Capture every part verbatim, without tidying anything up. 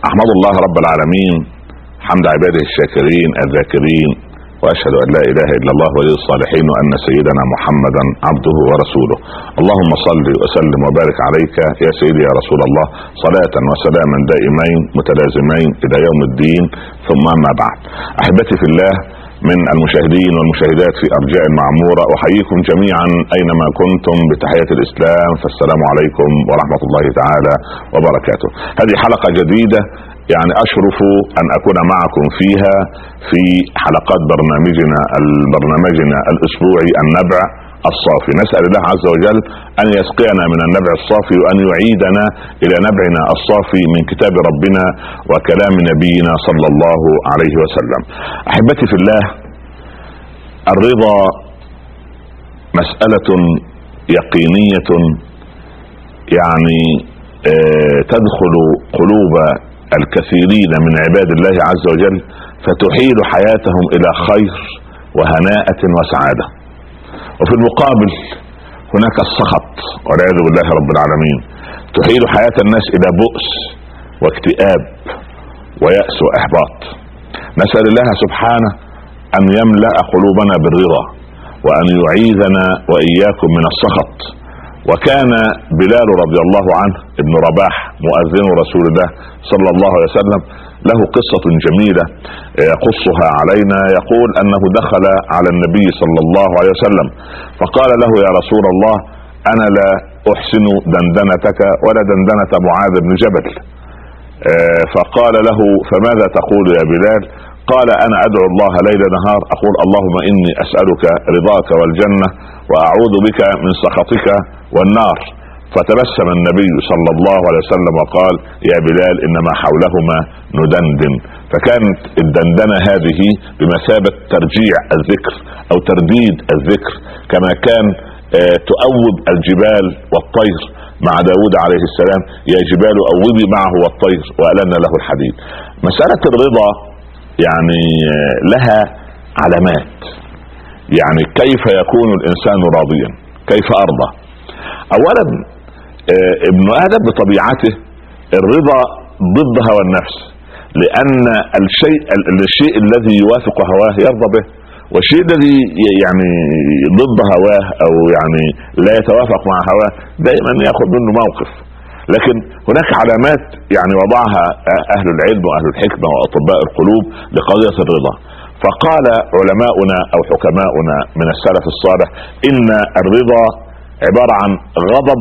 أحمد الله رب العالمين حمد عباده الشاكرين الذاكرين، وأشهد أن لا إله إلا الله ولي الصالحين، وأن سيدنا محمدا عبده ورسوله. اللهم صل وسلم وبارك عليك يا سيدي يا رسول الله، صلاة وسلاما دائمين متلازمين إلى يوم الدين. ثم أما بعد، أحبتي في الله من المشاهدين والمشاهدات في أرجاء المعمورة، أحييكم جميعا أينما كنتم بتحية الإسلام، فالسلام عليكم ورحمة الله تعالى وبركاته. هذه حلقة جديدة يعني أشرف أن أكون معكم فيها في حلقات برنامجنا البرنامجنا الأسبوعي النبع الصافي. نسأل الله عز وجل أن يسقينا من النبع الصافي، وأن يعيدنا إلى نبعنا الصافي من كتاب ربنا وكلام نبينا صلى الله عليه وسلم. أحبتي في الله، الرضا مسألة يقينية يعني تدخل قلوب الكثيرين من عباد الله عز وجل، فتحيل حياتهم إلى خير وهناءة وسعادة. وفي المقابل هناك السخط والعياذ بالله رب العالمين، تحيل حياة الناس إلى بؤس واكتئاب ويأس وإحباط. نسأل الله سبحانه أن يملأ قلوبنا بالرضا، وأن يعيذنا وإياكم من السخط. وكان بلال رضي الله عنه ابن رباح مؤذن رسول الله صلى الله عليه وسلم له قصة جميلة يقصها علينا. يقول أنه دخل على النبي صلى الله عليه وسلم فقال له: يا رسول الله، أنا لا أحسن دندنتك ولا دندنة معاذ بن جبل. فقال له: فماذا تقول يا بلال؟ قال: أنا أدعو الله ليل نهار، أقول: اللهم إني أسألك رضاك والجنة، وأعوذ بك من سخطك والنار. فتبسم النبي صلى الله عليه وسلم وقال: يا بلال، إنما حولهما ندندن. فكانت الدندنة هذه بمثابة ترجيع الذكر أو ترديد الذكر، كما كان تؤوب الجبال والطير مع داود عليه السلام: يا جبال أوبي معه والطير وألنا له الحديد. مسألة الرضا يعني لها علامات. يعني كيف يكون الإنسان راضيا؟ كيف أرضى؟ أولا، ابن آدم بطبيعته الرضا ضد هوى النفس، لأن الشيء الشيء الذي يوافق هواه يرضى به، والشيء الذي يعني ضد هواه أو يعني لا يتوافق مع هواه دائما يأخذ منه موقف. لكن هناك علامات يعني وضعها أهل العلم وأهل الحكمة وأطباء القلوب لقضية الرضا. فقال علماؤنا أو حكماؤنا من السلف الصالح: إن الرضا عبارة عن غضب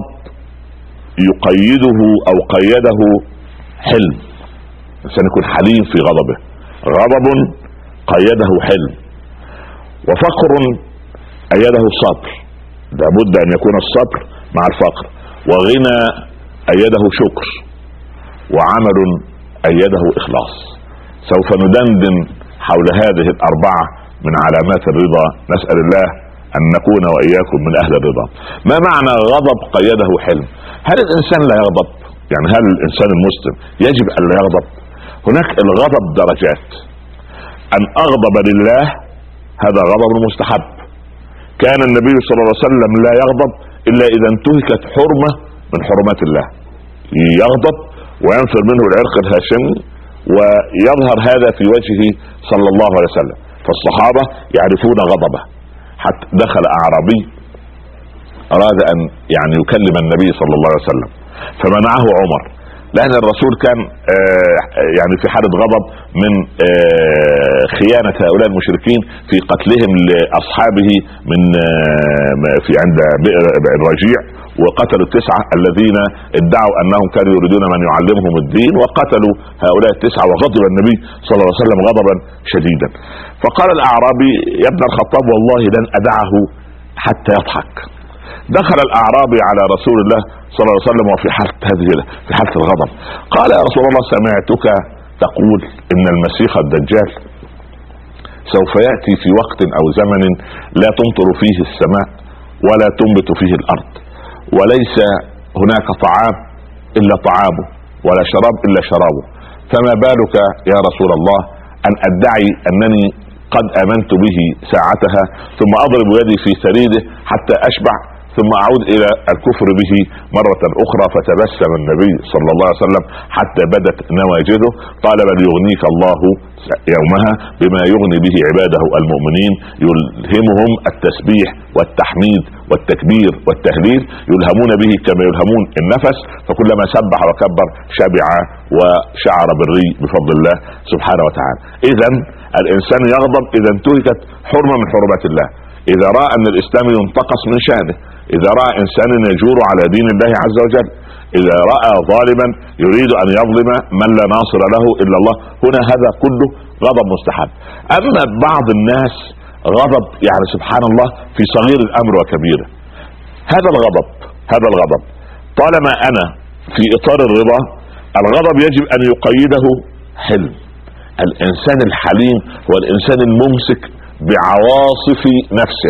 يقيده أو قيده حلم. الإنسان يكون حليم في غضبه، غضب قيده حلم. وفقر أيده الصبر، لابد أن يكون الصبر مع الفقر. وغنى أيده شكر، وعمل أيده إخلاص. سوف ندندن حول هذه الأربعة من علامات الرضا. نسأل الله أن نكون وإياكم من أهل الرضا. ما معنى غضب قيده حلم؟ هل الإنسان لا يغضب؟ يعني هل الإنسان المسلم يجب أن لا يغضب؟ هناك الغضب درجات. أن أغضب لله هذا غضب مستحب. كان النبي صلى الله عليه وسلم لا يغضب إلا إذا انتهكت حرمة من حرمات الله، يغضب وينفر منه العرق الهاشمي ويظهر هذا في وجهه صلى الله عليه وسلم. فالصحابة يعرفون غضبه. حتى دخل أعرابي أراد أن يعني يكلم النبي صلى الله عليه وسلم، فمنعه عمر، لأن الرسول كان يعني في حالة غضب من خيانة هؤلاء المشركين في قتلهم لأصحابه من في عند بئر الرجيع، وقتلوا التسعة الذين ادعوا أنهم كانوا يريدون من يعلمهم الدين، وقتلوا هؤلاء التسعة. وغضب النبي صلى الله عليه وسلم غضبا شديدا. فقال الأعرابي: يا ابن الخطاب، والله لن أدعه حتى يضحك. دخل الأعرابي على رسول الله صلى الله عليه وسلم وفي حالة هذه في حالة الغضب. قال: يا رسول الله، سمعتك تقول إن المسيح الدجال سوف يأتي في وقت أو زمن لا تمطر فيه السماء ولا تنبت فيه الأرض، وليس هناك طعام إلا طعامه ولا شراب إلا شرابه، فما بالك يا رسول الله أن أدعي أنني قد آمنت به ساعتها ثم أضرب يدي في ثريده حتى أشبع، ثم اعود الى الكفر به مرة اخرى. فتبسم النبي صلى الله عليه وسلم حتى بدت نواجذه، قال بل يغنيك الله يومها بما يغني به عباده المؤمنين، يلهمهم التسبيح والتحميد والتكبير والتهليل، يلهمون به كما يلهمون النفس، فكلما سبح وكبر شبع وشعر بالري بفضل الله سبحانه وتعالى. اذا الانسان يغضب اذا انتهكت حرمة من حرمات الله، اذا راى ان الاسلام ينتقص من شانه، اذا راى انسان يجور على دين الله عز وجل، اذا راى ظالما يريد ان يظلم من لا ناصر له الا الله، هنا هذا كله غضب مستحب. اما بعض الناس غضب يعني سبحان الله في صغير الامر وكبيره. هذا الغضب هذا الغضب طالما انا في اطار الرضا، الغضب يجب ان يقيده حلم. الانسان الحليم هو الانسان الممسك بعواصف نفسه،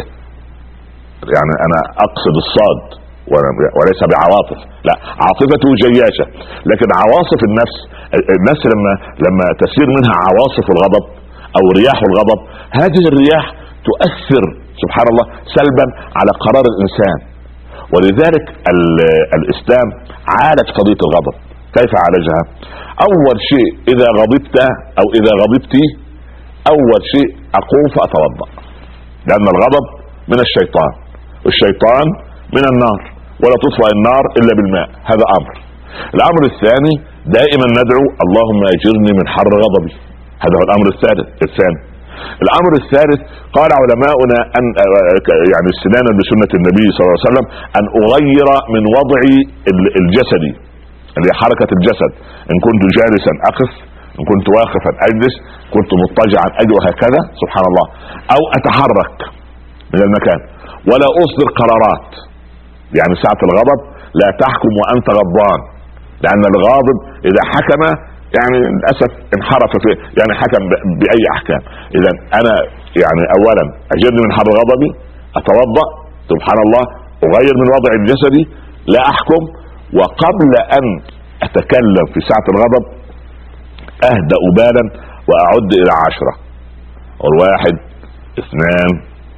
يعني انا اقصد الصاد وليس بعواطف، لا، عاطفته جياشة، لكن عواصف النفس، النفس لما لما تسير منها عواصف الغضب او رياح الغضب، هذه الرياح تؤثر سبحان الله سلبا على قرار الانسان. ولذلك الاسلام عالج قضية الغضب. كيف عالجها؟ اول شيء اذا غضبت او اذا غضبتي، اول شيء اقوم فاتوضا، لان الغضب من الشيطان والشيطان من النار، ولا تطفئ النار الا بالماء، هذا امر. الامر الثاني دائما ندعو اللهم اجرني من حر غضبي، هذا هو الامر الثالث الثاني. الامر الثالث قال علماؤنا ان يعني استنانا بسنة النبي صلى الله عليه وسلم ان اغير من وضعي الجسدي اللي هي حركة الجسد، ان كنت جالسا اقف، ان كنت واقفا اجلس، كنت مضطجعا اجلس، هكذا سبحان الله، او اتحرك من المكان، ولا اصدر قرارات. يعني ساعة الغضب لا تحكم وانت غضبان، لان الغاضب اذا حكم يعني للاسف انحرف في يعني حكم باي احكام. اذا انا يعني اولا اجرني من حر غضبي، اتوضا سبحان الله، اغير من وضع الجسدي، لا احكم، وقبل ان اتكلم في ساعة الغضب اهدأ بالا واعد الى عشرة، والواحد اثنان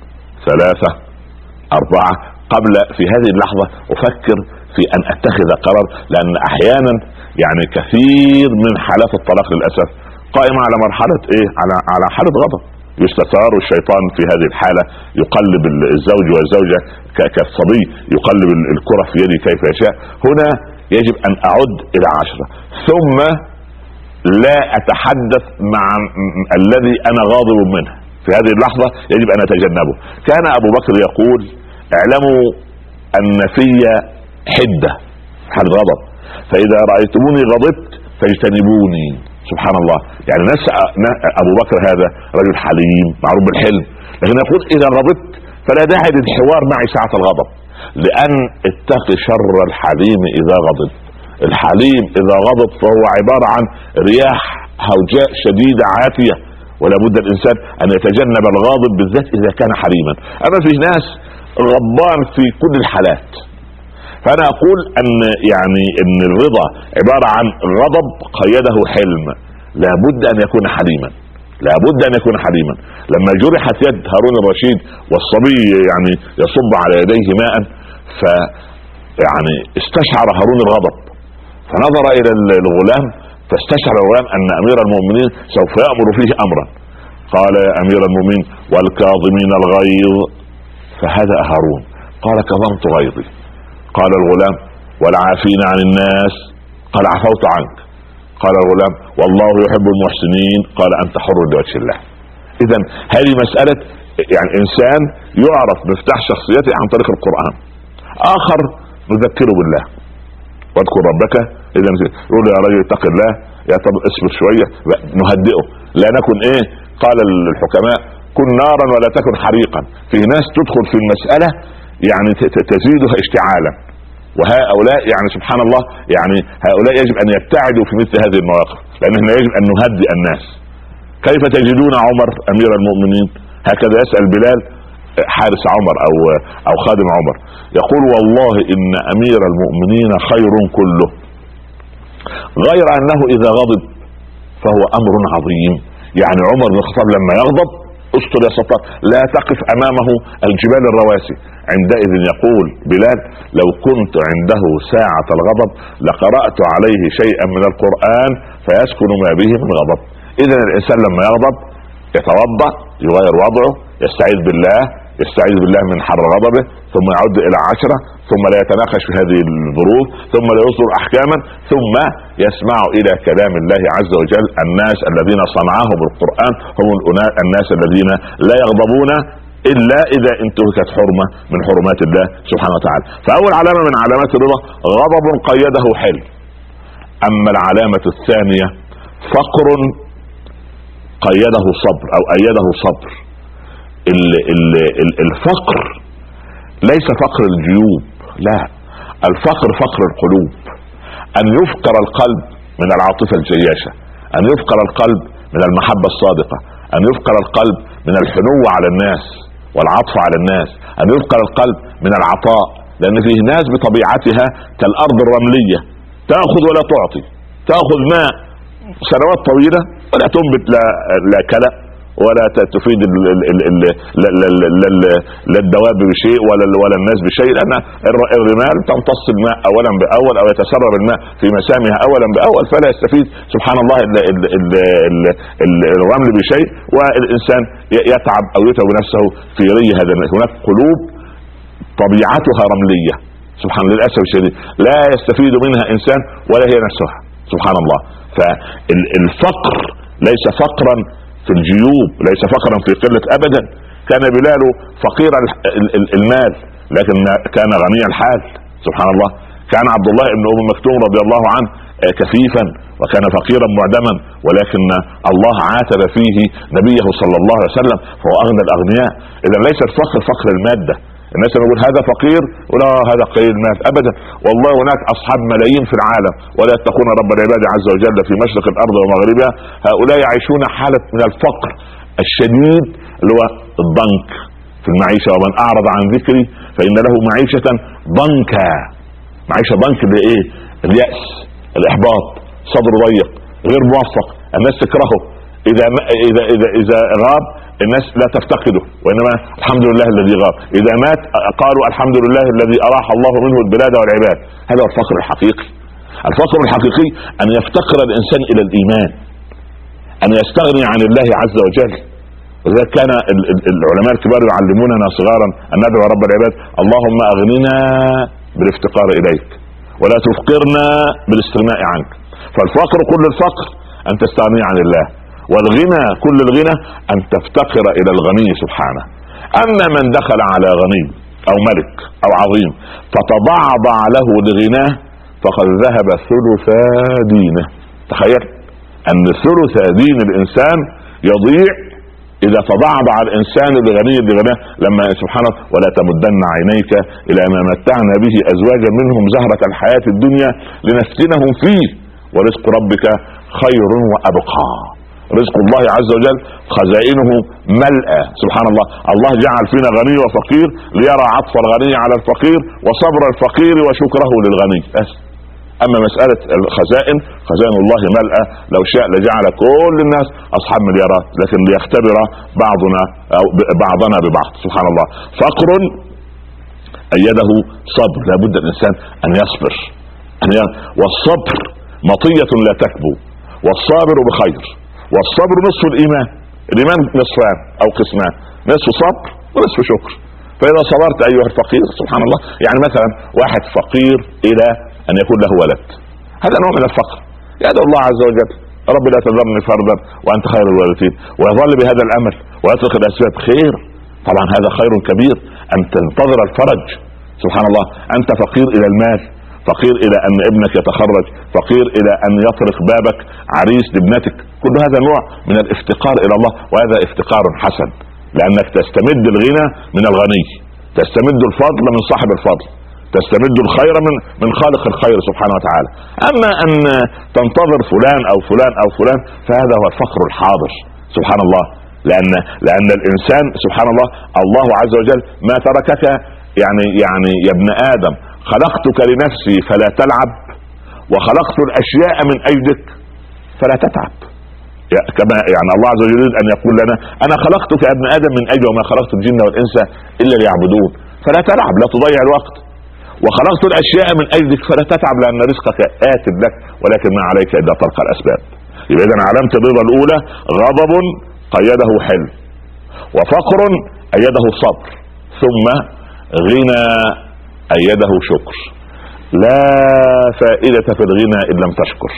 ثلاثة اربعة، قبل في هذه اللحظة افكر في ان اتخذ قرار. لان احيانا يعني كثير من حالات الطلاق للاسف قائمة على مرحلة ايه، على على حالة غضب يستثار، والشيطان في هذه الحالة يقلب الزوج والزوجة كالصبي يقلب الكرة في يده كيف يشاء. هنا يجب ان اعد الى عشرة، ثم لا اتحدث مع الذي انا غاضب منه في هذه اللحظة، يجب ان اتجنبه. كان ابو بكر يقول اعلموا ان في حدة حد غضب، فاذا رأيتموني غضبت فاجتنبوني. سبحان الله، يعني ناس ابو بكر هذا رجل حليم معروف بالحلم، لكن يقول اذا غضبت فلا داعي للحوار معي ساعة الغضب، لان اتقي شر الحليم اذا غضب. الحليم اذا غضب فهو عبارة عن رياح هوجاء شديدة عاتية، ولا بد الانسان ان يتجنب الغاضب بالذات اذا كان حليما. اما في ناس غضبان في كل الحالات. فانا اقول ان يعني ان الرضا عبارة عن غضب قيده حلم، لابد ان يكون حليما، لابد ان يكون حليما. لما جرحت يد هارون الرشيد والصبي يعني يصب على يديه ماء، ف يعني استشعر هارون الغضب، فنظر الى الغلام فاستشعر الغلام ان امير المؤمنين سوف يأمر فيه امرا. قال يا امير المؤمنين والكاظمين الغيظ فهدأ هارون، قال كظمت غيظي. قال الغلام والعافين عن الناس، قال عفوت عنك. قال الغلام والله يحب المحسنين، قال انت حر لوجه الله. اذا هذه مسألة يعني انسان يعرف مفتاح شخصيته عن طريق القرآن. اخر نذكره بالله واذكر ربك اذا يقول يا رجل اتق الله، يا طب اصبر شوية، نهدئه، لا نكن ايه، قال الحكماء كن نارا ولا تكن حريقا. في ناس تدخل في المسألة يعني تزيدها اشتعالا، وهؤلاء يعني سبحان الله يعني هؤلاء يجب ان يبتعدوا في مثل هذه المواقف، لان احنا يجب ان نهدئ الناس. كيف تجدون عمر امير المؤمنين؟ هكذا يسأل بلال حارس عمر او او خادم عمر، يقول والله ان امير المؤمنين خير كله، غير انه اذا غضب فهو امر عظيم. يعني عمر بن الخطاب لما يغضب استر يا ستار، لا تقف امامه الجبال الرواسي. عندئذ يقول بلال لو كنت عنده ساعة الغضب لقرأت عليه شيئا من القرآن فيسكن ما به من غضب. اذا الانسان لما يغضب يتوضأ، يغير وضعه، يستعيذ بالله يستعيذ بالله من حر غضبه، ثم يعد الى عشرة، ثم لا يتناقش في هذه الظروف، ثم لا يصدر احكاما، ثم يسمع الى كلام الله عز وجل. الناس الذين صنعهم القرآن هم الناس الذين لا يغضبون الا اذا انتهكت حرمة من حرمات الله سبحانه وتعالى. فاول علامة من علامات الرضا غضب قيده حلم. اما العلامة الثانية فقر قيده صبر او ايده صبر. الفقر ليس فقر الجيوب، لا، الفقر فقر القلوب. ان يفقر القلب من العاطفة الجياشة، ان يفقر القلب من المحبة الصادقة، ان يفقر القلب من الحنو على الناس والعطف على الناس، ان يفقر القلب من العطاء. لان فيه ناس بطبيعتها كالارض الرملية، تأخذ ولا تعطي، تأخذ ماء سنوات طويلة ولا تنبت لا, لا كلى ولا تفيد للدواب بشيء ولا ولا الناس بشيء، لان الرمال تمتص الماء اولا باول او يتسرب الماء في مسامها اولا باول، فلا يستفيد سبحان الله الرمل بشيء، والانسان يتعب او يتعب نفسه في ري هذا. هناك قلوب طبيعتها رمليه سبحان الله للاسف الشديد، لا يستفيد منها انسان ولا هي نفسها سبحان الله. فالفقر ليس فقرا في الجيوب، ليس فقرا في قلة ابدا. كان بلال فقير المال لكن كان غني الحال سبحان الله. كان عبد الله بن ام مكتوم رضي الله عنه كفيفا وكان فقيرا معدما، ولكن الله عاتب فيه نبيه صلى الله عليه وسلم فهو اغنى الاغنياء. اذا ليس الفقر فقر المادة. الناس اللي يقول هذا فقير ولا هذا قليل المال، ابدا والله هناك اصحاب ملايين في العالم ولا يتقون رب العباد عز وجل في مشرق الارض ومغربها. هؤلاء يعيشون حالة من الفقر الشديد اللي هو الضنك في المعيشة. ومن اعرض عن ذكري فان له معيشة ضنكا. معيشة ضنك اللي ايه؟ اليأس، الاحباط، صدر ضيق، غير موفق، الناس تكرهه، اذا اذا اذا اذا غاب الناس لا تفتقده، وانما الحمد لله الذي غاب. اذا مات قالوا الحمد لله الذي اراح الله منه البلاد والعباد. هذا هو الفقر الحقيقي. الفقر الحقيقي ان يفتقر الانسان الى الايمان، ان يستغني عن الله عز وجل. وذلك كان العلماء الكبار يعلموننا صغارا ان ندعو رب العباد اللهم اغننا بالافتقار اليك ولا تفقرنا بالاستغناء عنك. فالفقر كل الفقر ان تستغني عن الله، والغنى كل الغنى ان تفتقر الى الغني سبحانه. اما من دخل على غني او ملك او عظيم فتضعضع له لغناه فقد ذهب ثلثا دينه. تخيل ان ثلث دين الانسان يضيع اذا تضعضع الانسان لغني لغناه. لما سبحانه ولا تمدن عينيك الى ما متعنا به ازواجا منهم زهرة الحياة الدنيا لنفتنهم فيه ورزق ربك خير وابقى. رزق الله عز وجل خزائنه ملأى سبحان الله. الله جعل فينا غني وفقير ليرى عطف الغني على الفقير وصبر الفقير وشكره للغني. اما مسألة الخزائن خزائن الله ملأى، لو شاء لجعل كل الناس اصحاب مليارات، لكن ليختبر بعضنا أو بعضنا ببعض سبحان الله. فقر ايده صبر، لابد الانسان ان يصبر أن ي... والصبر مطية لا تكبو، والصابر بخير. والصبر نصف الايمان. الايمان نصفان او قسمان، نصف صبر ونصف شكر. فاذا صبرت ايها الفقير سبحان الله، يعني مثلا واحد فقير الى ان يكون له ولد، هذا نوع من الفقر. يدعو الله عز وجل رب لا تذرني فردا وانت خير الوارثين، ويظل بهذا الامل ويترك الاسباب. خير طبعا، هذا خير كبير ان تنتظر الفرج سبحان الله. انت فقير الى المال، فقير الى ان ابنك يتخرج، فقير الى ان يطرق بابك عريس لابنتك. كل هذا نوع من الافتقار الى الله، وهذا افتقار حسن، لانك تستمد الغنى من الغني، تستمد الفضل من صاحب الفضل، تستمد الخير من من خالق الخير سبحانه وتعالى. اما ان تنتظر فلان او فلان او فلان فهذا هو الفقر الحاضر سبحان الله. لان لان الانسان سبحان الله الله عز وجل ما تركك يعني يعني يا ابن ادم خلقتك لنفسي فلا تلعب، وخلقت الاشياء من اجلك فلا تتعب. كما يعني الله عز وجل يريد ان يقول لنا انا خلقتك يا ابن ادم من اجل وما خلقت الجن والانس الا ليعبدون. فلا تلعب، لا تضيع الوقت. وخلقت الاشياء من اجلك فلا تتعب لان رزقك آت لك، ولكن ما عليك الا ترك الاسباب. يبقى اذا علامة الرضا الاولى غضب قيده حلم، وفقر ايده صبر، ثم غنى ايده شكر. لا فائدة في الغنى ان لم تشكر،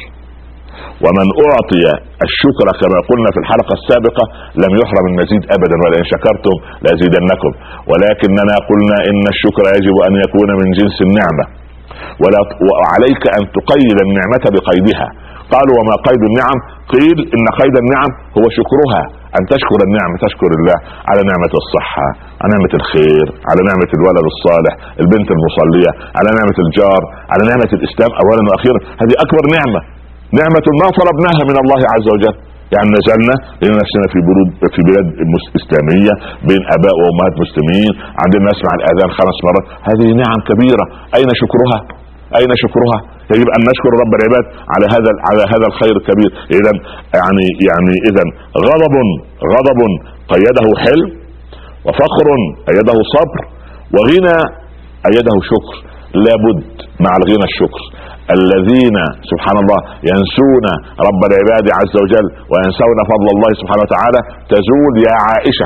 ومن اعطي الشكر كما قلنا في الحلقة السابقة لم يحرم المزيد ابدا، ولئن شكرتم لازيدنكم. ولكننا قلنا ان الشكر يجب ان يكون من جنس النعمة، ولا وعليك ان تقيد النعمة بقيدها. قالوا وما قيد النعم؟ قيل ان قيد النعم هو شكرها، ان تشكر النعمة، تشكر الله على نعمة الصحة، على نعمة الخير، على نعمة الولد الصالح، البنت المصلية، على نعمة الجار، على نعمة الاسلام اولا واخيرا. هذه اكبر نعمة، نعمة ما طلبناها من الله عز وجل. يعني نزلنا لنا نفسنا في بلاد في بلاد اسلامية بين اباء وامهات مسلمين، عندنا نسمع الاذان خمس مرات، هذه نعم كبيرة. اين شكرها؟ اين شكرها؟ يجب ان نشكر رب العباد على هذا على هذا الخير الكبير. اذا يعني يعني اذا غضب غضب قيده حلم، وفقر ايده صبر، وغنى ايده شكر. لابد مع الغنى الشكر. الذين سبحان الله ينسون رب العباد عز وجل وينسون فضل الله سبحانه وتعالى تزول يا عائشة.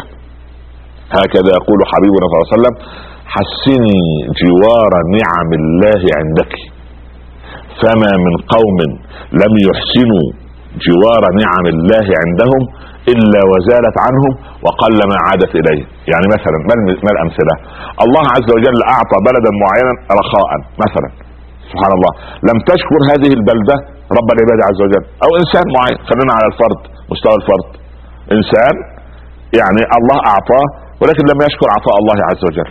هكذا يقول حبيبنا صلى الله عليه وسلم: حسني جوار نعم الله عندك، فما من قوم لم يحسنوا جوار نعم الله عندهم إلا وزالت عنهم وقل ما عادت إليه. يعني مثلا ما الأمثلة؟ الله عز وجل أعطى بلدا معينا رخاء مثلا، سبحان الله، لم تشكر هذه البلدة رب العباد عز وجل، أو إنسان معين، خلينا على الفرد، مستوى الفرد، إنسان يعني الله أعطاه ولكن لم يشكر عطاء الله عز وجل.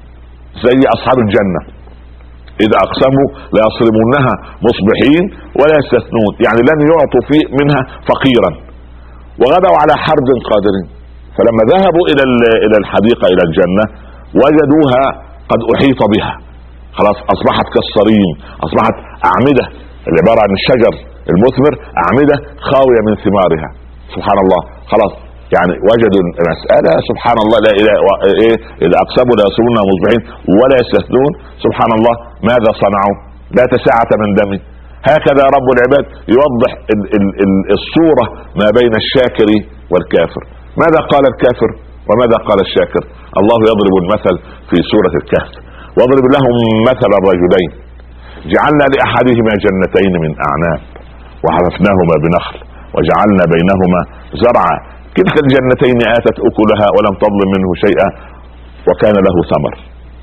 زي أصحاب الجنة إذا أقسموا لا يصرمونها مصبحين ولا يستثنون، يعني لن يعطوا فيه منها فقيرا. وغدوا على حرد قادرين، فلما ذهبوا إلى إلى الحديقة إلى الجنة وجدوها قد أحيط بها، خلاص أصبحت كالصريم، أصبحت أعمدة العبارة عن الشجر المثمر، أعمدة خاوية من ثمارها. سبحان الله، خلاص يعني وجدوا المسألة سبحان الله، لا إله إيه إذا أقسموا لا يصرمونها مصبحين ولا يستثنون. سبحان الله، ماذا صنعوا؟ لا تساعة من دمي. هكذا رب العباد يوضح ال ال ال الصورة ما بين الشاكر والكافر. ماذا قال الكافر وماذا قال الشاكر؟ الله يضرب المثل في سورة الكهف: واضرب لهم مثل الرجلين جعلنا لأحدهما جنتين من أعناب وحففناهما بنخل وجعلنا بينهما زرعا كلتا الجنتين آتت أكلها ولم تظلم منه شيئا وكان له ثمر.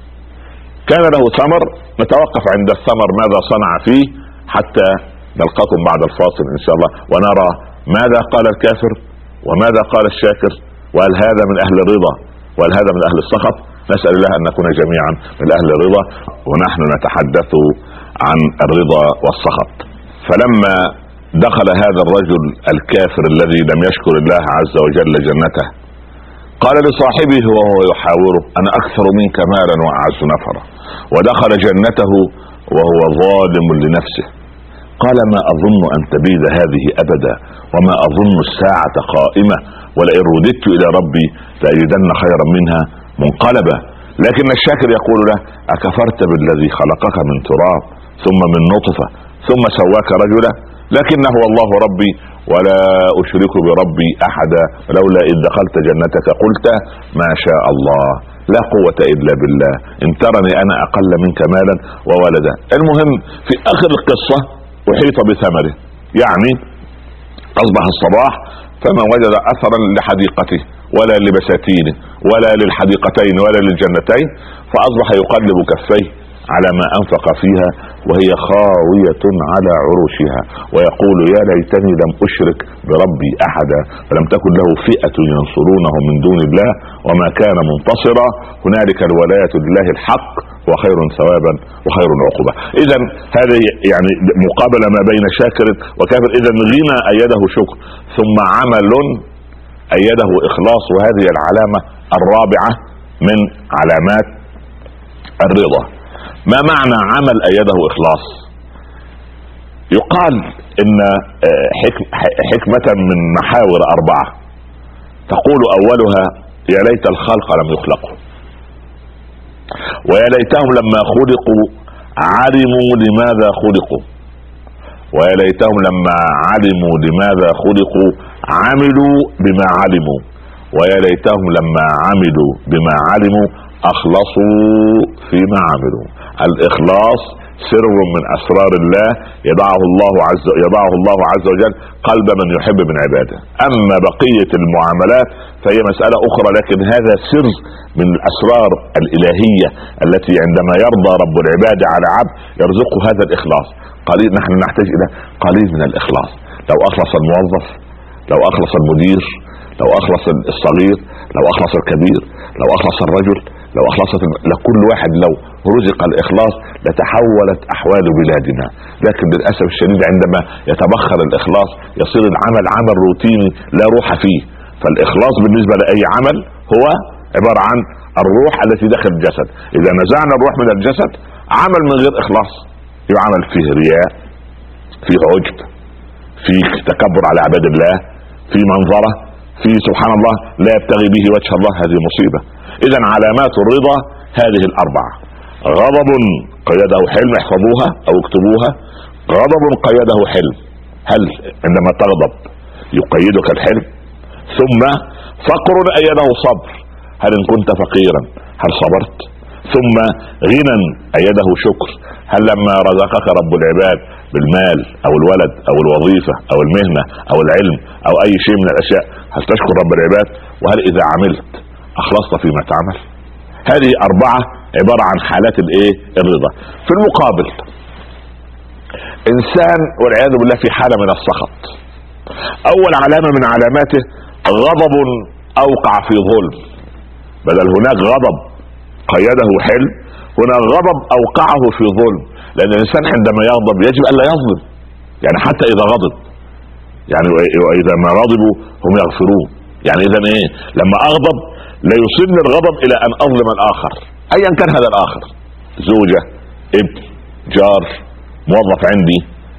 كان له ثمر. نتوقف عند الثمر ماذا صنع فيه حتى نلقاكم بعد الفاصل إن شاء الله ونرى ماذا قال الكافر وماذا قال الشاكر، وهل هذا من أهل الرضا وهل هذا من أهل السخط. نسأل الله أن نكون جميعا من أهل الرضا ونحن نتحدث عن الرضا والسخط. فلما دخل هذا الرجل الكافر الذي لم يشكر الله عز وجل جنته قال لصاحبه وهو يحاوره: أنا أكثر منك مالا وأعز نفرا. ودخل جنته وهو ظالم لنفسه قال: ما أظن أن تبيد هذه أبدا وما أظن الساعة قائمة ولئن رددت إلى ربي لأجدن خيرا منها منقلبا. لكن الشاكر يقول له: أكفرت بالذي خلقك من تراب ثم من نطفة ثم سواك رجلا لكنه الله ربي ولا أشرك بربي أحدا لولا إذ دخلت جنتك قلت ما شاء الله لا قوة إلا بالله إن ترني أنا أقل منك مالا وولدا. المهم في آخر القصة أحيط بثمره، يعني أصبح الصباح فما وجد أثرا لحديقته ولا لبساتينه ولا للحديقتين ولا للجنتين، فأصبح يقلب كفيه على ما أنفق فيها وهي خاوية على عروشها ويقول: يا ليتني لم أشرك بربي أحدا فلم تكن له فئة ينصرونه من دون الله وما كان منتصرا هنالك الولاية لله الحق وخير ثوابا وخير عقوبة. إذا هذه يعني مقابلة ما بين شاكر وكافر. إذا غنى أيده شكر، ثم عمل أيده إخلاص، وهذه العلامة الرابعة من علامات الرضا. ما معنى عمل أيده إخلاص؟ يقال إن حكمة من محاور أربعة تقول أولها: يا ليت الخلق لم يخلقوا. ويا ليتهم لما خلقوا علموا لماذا خلقوا، ويا ليتهم لما علموا لماذا خلقوا عملوا بما علموا، ويا ليتهم لما عملوا بما علموا اخلصوا فيما عملوا. الاخلاص سر من اسرار الله يضعه الله عز يضعه الله عز وجل قلب من يحب من عباده. اما بقية المعاملات فهي مسألة اخرى، لكن هذا سر من الاسرار الالهية التي عندما يرضى رب العباد على عبد يرزقه هذا الاخلاص. قليل نحن نحتاج الى قليل من الاخلاص. لو اخلص الموظف، لو اخلص المدير، لو اخلص الصغير، لو اخلص الكبير، لو اخلص الرجل، لو اخلصت لكل واحد لو رزق الاخلاص لتحولت احوال بلادنا. لكن للاسف الشديد عندما يتبخر الاخلاص يصير العمل عمل روتيني لا روح فيه. فالاخلاص بالنسبة لاي عمل هو عبارة عن الروح التي داخل الجسد. اذا نزعنا الروح من الجسد عمل من غير اخلاص يبقى عمل فيه رياء، فيه عجب، فيه تكبر على عباد الله، فيه منظرة، فيه سبحان الله لا يبتغي به وجه الله. هذه مصيبة. اذا علامات الرضا هذه الاربعة: غضب قيده حلم، احفظوها او اكتبوها. غضب قيده حلم، هل عندما تغضب يقيدك الحلم؟ ثم فقر ايده صبر، هل ان كنت فقيرا هل صبرت؟ ثم غنى ايده شكر، هل لما رزقك رب العباد بالمال او الولد او الوظيفة او المهنة او العلم او اي شيء من الاشياء هل تشكر رب العباد؟ وهل اذا عملت اخلصت فيما تعمل؟ هذه اربعة عبارة عن حالات الايه الرضا. في المقابل انسان والعياذ بالله في حالة من السخط. اول علامة من علاماته غضب اوقع في ظلم. بدل هناك غضب قيده حلم، هنا غضب اوقعه في ظلم. لان الانسان عندما يغضب يجب ان لا يظلم، يعني حتى اذا غضب، يعني واذا ما غضبوا هم يغفرون. يعني اذا ايه لما اغضب لا يوصلني الغضب الى ان اظلم الاخر ايا كان هذا الاخر، زوجة، ابن، جار، موظف عندي،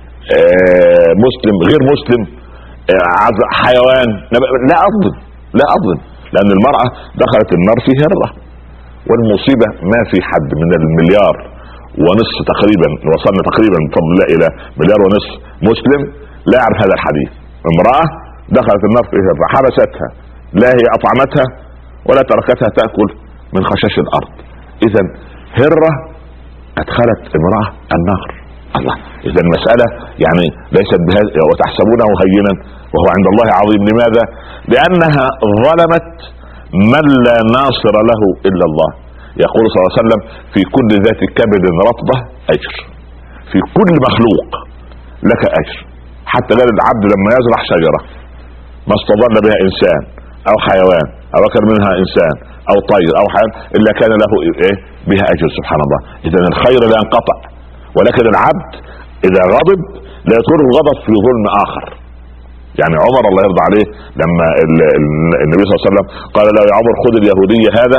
آه، مسلم، غير مسلم، آه، حيوان، لا اظلم لا اظلم لان المرأة دخلت النار في هرة. والمصيبة ما في حد من المليار ونصف تقريبا، وصلنا تقريبا بفضل الله الى مليار ونصف مسلم لا يعرف هذا الحديث. امرأة دخلت النار في هرة حبستها، لا هي اطعمتها ولا تركتها تأكل من خشاش الارض. اذا هرة ادخلت امرأة النار. الله، اذا المسألة يعني ليست بهذا وتحسبونه هينا وهو عند الله عظيم. لماذا؟ لانها ظلمت من لا ناصر له الا الله. يقول صلى الله عليه وسلم في كل ذات كبد رطبة اجر، في كل مخلوق لك اجر. حتى قال العبد لما يزرع شجرة ما استضل بها انسان او حيوان او اكل منها انسان او طير او حيوان الا كان له ايه بها اجر. سبحان الله. اذا الخير لا ينقطع، ولكن العبد اذا غضب لا يكون الغضب في ظلم اخر. يعني عمر الله يرضى عليه لما النبي صلى الله عليه وسلم قال له يا عمر خذ اليهودي هذا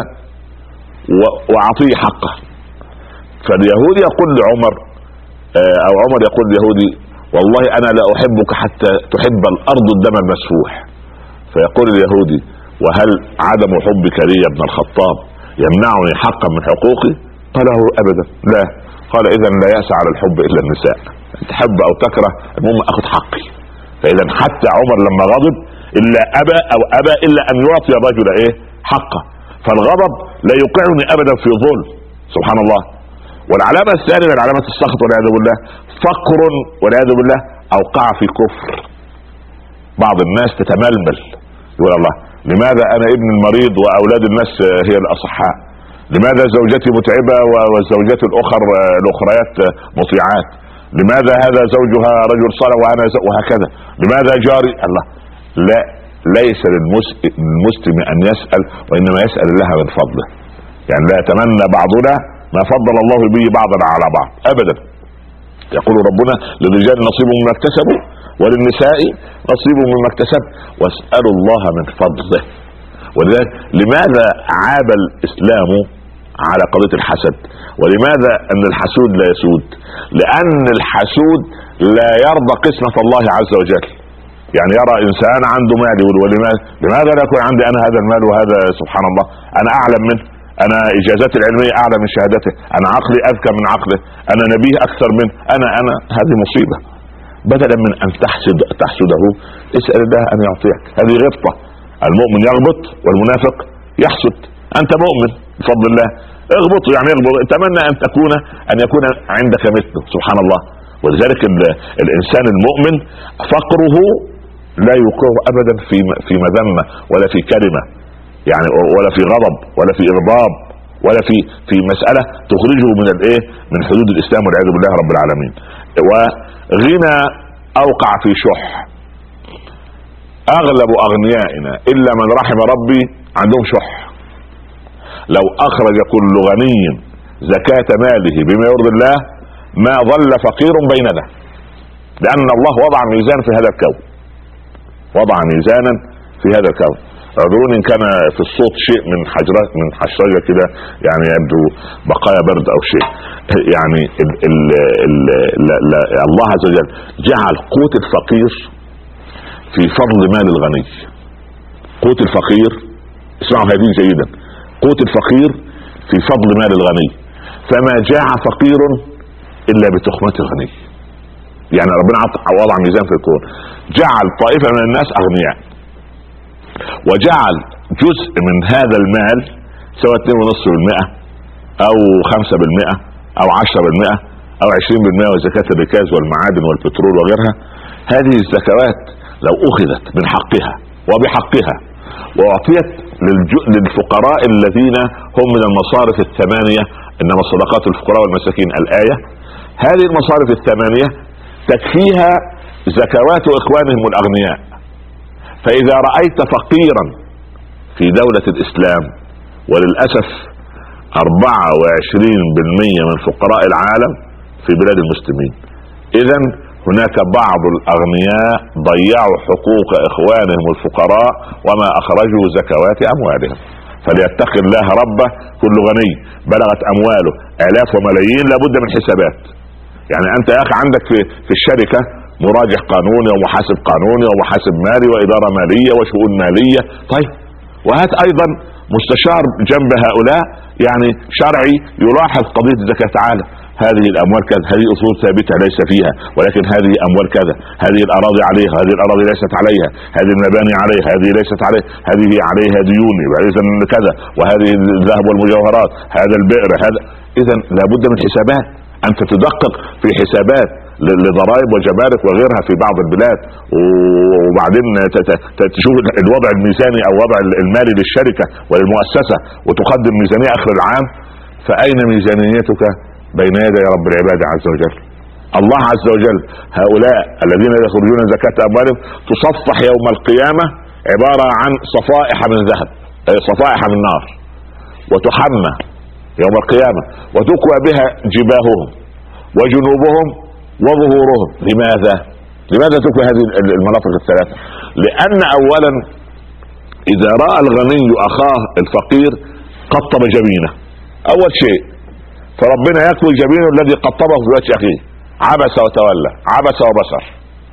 واعطيه حقه، فاليهودي يقول لعمر او عمر يقول اليهودي والله انا لا احبك حتى تحب الارض الدم المسفوح. فيقول اليهودي وهل عدم حبك لي يا ابن الخطاب يمنعني حقا من حقوقي؟ قال له ابدا لا. قال اذا لا يأسى على الحب الا النساء، تحب او تكره المهم اخذ حقي. فاذا حتى عمر لما غضب الا ابى او ابى الا ان يعطي الرجل ايه حقه. فالغضب لا يوقعني ابدا في ظلم. سبحان الله. والعلامة الثانية من علامات السخط والعياذ بالله فقر والعياذ بالله اوقع في كفر. بعض الناس تتململ يقول الله لماذا انا ابن المريض واولاد الناس هي الاصحاء؟ لماذا زوجتي متعبة والزوجات الاخر الاخريات مطيعات؟ لماذا هذا زوجها رجل صالح وانا وهكذا؟ لماذا جاري؟ الله لا، ليس للمسلم ان يسأل وانما يسأل الله من فضله. يعني لا يتمنى بعضنا ما فضل الله به بعضا على بعض ابدا. يقول ربنا للرجال نصيب مما اكتسبوا وللنساء نصيب مما اكتسب واسألوا الله من فضله. ولذلك لماذا عاب الاسلام على قضية الحسد؟ ولماذا ان الحسود لا يسود؟ لان الحسود لا يرضى قسمة الله عز وجل. يعني يرى انسان عنده مال يقول ولماذا لماذا لا يكون عندي انا هذا المال وهذا سبحان الله انا اعلم منه، انا اجازاتي العلميه اعلى من شهادته، انا عقلي اذكى من عقله، انا نبيه اكثر منه، انا انا هذه مصيبه. بدلا من ان تحسد تحسده اسال الله ان يعطيك. هذه غبطه. المؤمن يغبط والمنافق يحسد. انت مؤمن بفضل الله، اغبط يعني اغبط، اتمنى ان تكون ان يكون عندك مثله. سبحان الله. ولذلك الانسان المؤمن فقره لا يوقعه ابدا في في مذمه ولا في كلمه، يعني ولا في غضب ولا في اغضاب ولا في في مساله تخرجه من الايه من حدود الاسلام والعياذ بالله رب العالمين. وغنى اوقع في شح. اغلب اغنيائنا الا من رحم ربي عندهم شح. لو اخرج كل غني زكاة ماله بما يرضي الله ما ظل فقير بيننا، لان الله وضع ميزان في هذا الكون، وضع ميزانا في هذا الكون. اعذروني ان كان في الصوت شيء من حجرات من حشرجه كده، يعني يبدو بقايا برد او شيء. يعني ال ال ال لا لا الله عز وجل جعل قوت الفقير في فضل مال الغني. قوت الفقير، اسمعوا هذه جيدا، قوت الفقير في فضل مال الغني. فما جاع فقير الا بتخمة الغني. يعني ربنا وضع ميزان في الكون، جعل طائفة من الناس اغنياء، وجعل جزء من هذا المال سواء اثنين ونصف بالمئة او خمسة بالمئة او عشرة بالمئة او عشرين بالمئة وزكاة الركاز والمعادن والبترول وغيرها. هذه الزكوات لو اخذت من حقها وبحقها واعطيت للفقراء الذين هم من المصارف الثمانية، انما الصدقات الفقراء والمساكين الآية، هذه المصارف الثمانية تكفيها زكوات اخوانهم الاغنياء. فاذا رأيت فقيرا في دولة الاسلام، وللأسف اربعة وعشرين بالمئة من فقراء العالم في بلاد المسلمين، اذن هناك بعض الاغنياء ضيعوا حقوق اخوانهم الفقراء وما اخرجوا زكوات اموالهم. فليتقي الله ربه. كل غني بلغت امواله الاف وملايين لابد من حسابات. يعني انت يا اخي عندك في, في الشركة مراجع قانوني ومحاسب قانوني ومحاسب مالي وادارة مالية وشؤون مالية. طيب وهات ايضا مستشار جنب هؤلاء يعني شرعي يلاحظ قضية الزكاة. تعالى هذه الاموال كذا، هذه اصول ثابتة ليس فيها، ولكن هذه اموال كذا، هذه الاراضي عليها، هذه الاراضي ليست عليها، هذه المباني عليها، هذه ليست عليها، هذه عليها ديون اذا كذا، وهذه الذهب والمجوهرات، هذا البئر، هذا. اذا لابد من حسابات. انت تدقق في حسابات لضرائب وجمارك وغيرها في بعض البلاد، وبعدين تشوف الوضع الميزاني او الوضع المالي للشركة وللمؤسسة وتقدم ميزانية اخر العام. فاين ميزانيتك بين يدي رب العباد عز وجل؟ الله عز وجل هؤلاء الذين يخرجون زكاة اموالهم تصفح يوم القيامة عبارة عن صفائح من ذهب، اي صفائح من نار، وتحمى يوم القيامة وتكوى بها جباههم وجنوبهم وظهورهم. لماذا؟ لماذا تكوى هذه المناطق الثلاثة؟ لان اولا اذا رأى الغني اخاه الفقير قطب جبينه اول شيء، فربنا يكوي جبينه الذي قطبه في وجه اخيه، عبس وتولى، عبس وبصر.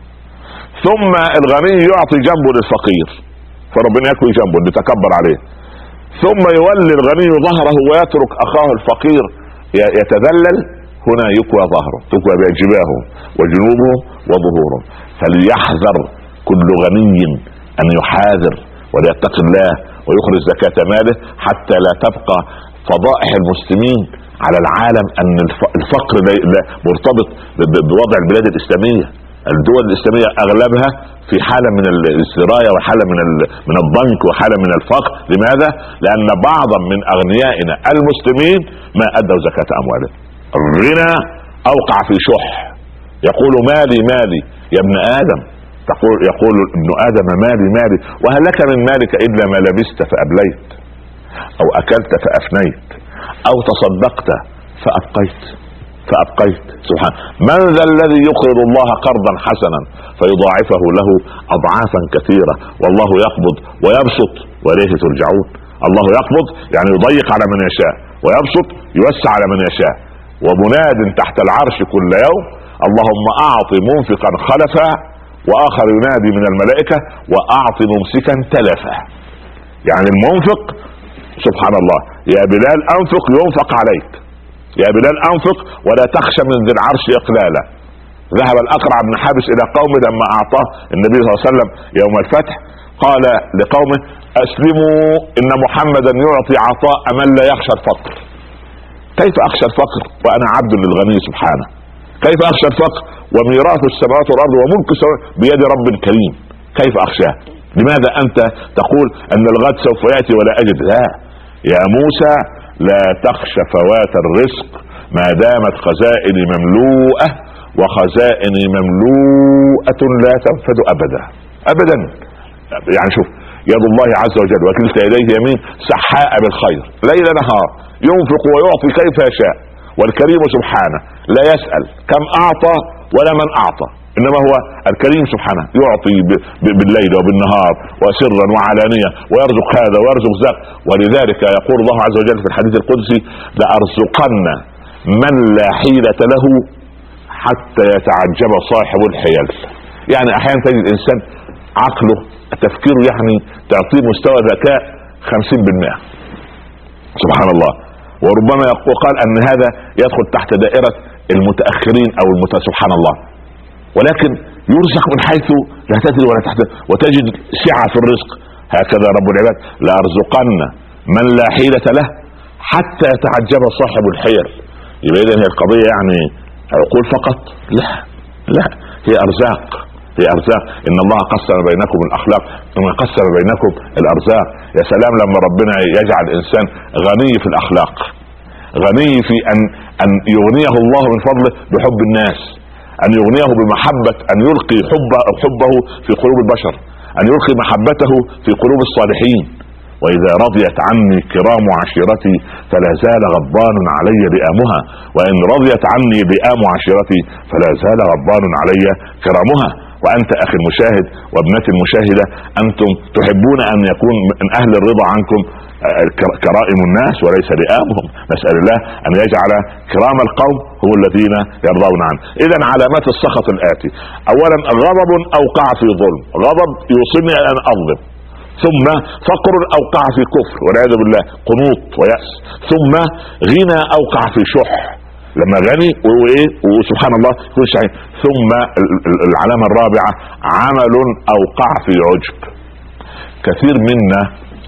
ثم الغني يعطي جنبه للفقير، فربنا يكوي جنبه اللي تكبر عليه. ثم يولي الغني ظهره ويترك اخاه الفقير يتذلل، هنا يكوى ظهره، تكوى بجباههم وجنوبهم وظهورهم. فليحذر كل غني ان يحاذر وليتقي الله ويخرج زكاة ماله، حتى لا تبقى فضائح المسلمين على العالم ان الفقر مرتبط بوضع البلاد الاسلامية. الدول الاسلامية اغلبها في حالة من السراية وحالة من من الضنك وحالة من الفقر. لماذا؟ لان بعضا من اغنيائنا المسلمين ما ادوا زكاة اموالهم. الغنى اوقع في شح، يقول مالي مالي يا ابن ادم، تقول يقول ابن ادم مالي مالي، وهل لك من مالك الا ما لبست فابليت، او اكلت فافنيت، او تصدقت فابقيت فابقيت. سبحان من ذا الذي يقرض الله قرضا حسنا فيضاعفه له اضعافا كثيرة، والله يقبض ويبسط واليه ترجعون. الله يقبض يعني يضيق على من يشاء، ويبسط يوسع على من يشاء. ومناد تحت العرش كل يوم اللهم اعط منفقا خلفا، واخر ينادي من الملائكة واعط ممسكا تلفا. يعني المنفق سبحان الله، يا بلال انفق ينفق عليك، يا بلال انفق ولا تخشى من ذي العرش اقلالا. ذهب الاقرع بن حابس الى قومه لما اعطاه النبي صلى الله عليه وسلم يوم الفتح، قال لقومه اسلموا ان محمدا يعطي عطاء من لا يخشى الفقر. كيف اخشى الفقر وانا عبد للغني سبحانه؟ كيف اخشى الفقر وميراث السماوات والارض وملك السماوات بيد رب كريم؟ كيف اخشاه؟ لماذا انت تقول ان الغد سوف ياتي ولا اجد؟ لا يا موسى، لا تخشى فوات الرزق ما دامت خزائني مملوءة، وخزائني مملوءة لا تنفد ابدا ابدا. يعني شوف، يد الله عز وجل وكلتا يديه يمين سحاء بالخير ليل نهار، ينفق ويعطي كيف يشاء. والكريم سبحانه لا يسأل كم اعطى ولا من اعطى، انما هو الكريم سبحانه يعطي بالليل وبالنهار وسرا وعلانية، ويرزق هذا ويرزق ذاك. ولذلك يقول الله عز وجل في الحديث القدسي لأرزقن من لا حيلة له حتى يتعجب صاحب الحيل. يعني احيانا تجد الانسان عقله تفكيره يعني تعطيه مستوى ذكاء خمسين بالمئة سبحان الله، وربما يقول قال ان هذا يدخل تحت دائرة المتأخرين او المت سبحان الله، ولكن يرزق من حيث لا تدري ولا تحت، وتجد سعة في الرزق. هكذا رب العباد لأرزقن من لا حيلة له حتى يتعجب صاحب الحيل. يبقى إذن هي القضية يعني عقول فقط؟ لا لا، هي أرزاق، هي أرزاق. إن الله قسم بينكم الأخلاق ثم قسم بينكم الأرزاق. يا سلام لما ربنا يجعل الإنسان غني في الأخلاق، غني في أن أن يغنيه الله من فضله بحب الناس، أن يغنيه بمحبة، أن يلقي حبه, حبه في قلوب البشر، أن يلقي محبته في قلوب الصالحين. وإذا رضيت عني كرام عشيرتي فلا زال غضبان علي لئامها، وإن رضيت عني لئام عشيرتي فلا زال غضبان علي كرامها. وأنت أخي المشاهد وابنتي المشاهدة، أنتم تحبون أن يكون من أهل الرضا عنكم كرائم الناس وليس لئامهم. نسأل الله أن يجعل كرام القوم هم الذين يرضون عنه. إذا علامات السخط الآتي: أولا غضب أوقع في ظلم، غضب يوصلني أن أظلم، ثم فقر أوقع في كفر والعياذ بالله قنوط ويأس، ثم غنى أوقع في شح لما غني وايه وسبحان الله يكون شحيح، ثم العلامة الرابعة عمل أوقع في عجب. كثير منا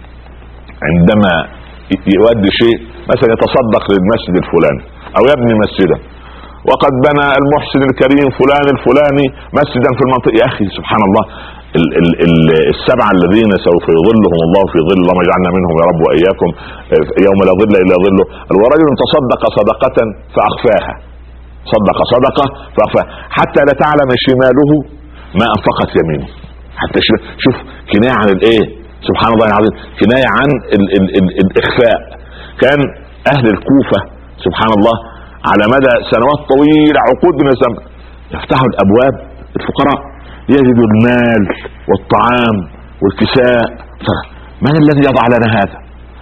عندما يؤدي شيء مثلا يتصدق للمسجد الفلاني او يبني مسجدا، وقد بنى المحسن الكريم فلان الفلاني مسجدا في المنطقة. يا اخي سبحان الله، ال ال ال السبعة الذين سوف يظلهم الله في ظل، اللهم اجعلنا منهم يا رب واياكم، يوم لا ظل الا ظله. ورجل تصدق صدقة فاخفاها، صدق صدقة فاخفاها حتى لا تعلم شماله ما انفقت يمينه. حتى شوف كناية عن الايه سبحان الله العظيم، كناية عن ال ال ال الاخفاء. كان اهل الكوفة سبحان الله على مدى سنوات طويلة عقود من الزمن يفتحوا الابواب الفقراء، يجدوا المال والطعام والكساء. من الذي يضع لنا هذا؟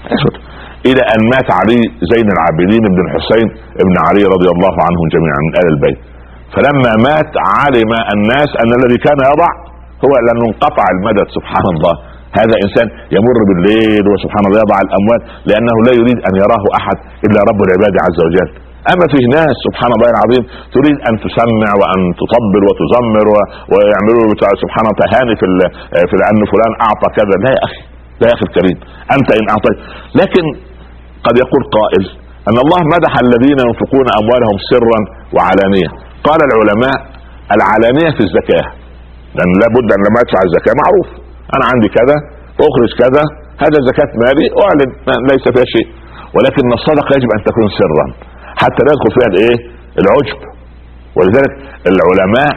الى ان مات علي زين العابدين بن الحسين ابن علي رضي الله عنهم جميعا من آل البيت. فلما مات علم الناس ان الذي كان يضع هو لانه انقطع المدد. سبحان الله، هذا انسان يمر بالليل وسبحان الله يضع الاموال لانه لا يريد ان يراه احد الا رب العباد عز وجل. اما فيه ناس سبحان الله العظيم تريد ان تسمع وان تطبل وتزمر ويعملوا سبحان الله تهاني في في لان فلان اعطى كذا. لا يا اخي، لا يا اخي الكريم، انت ان اعطيت. لكن قد يقول قائل ان الله مدح الذين ينفقون اموالهم سرا وعلانية. قال العلماء العلانية في الزكاة، لان لابد ان لما ادفع الزكاة معروف انا عندي كذا واخرج كذا، هذا زكاة مالي اعلن ليس فيها شيء. ولكن الصدقة يجب ان تكون سرا حتى لا يدخل فيها الايه العجب. ولذلك العلماء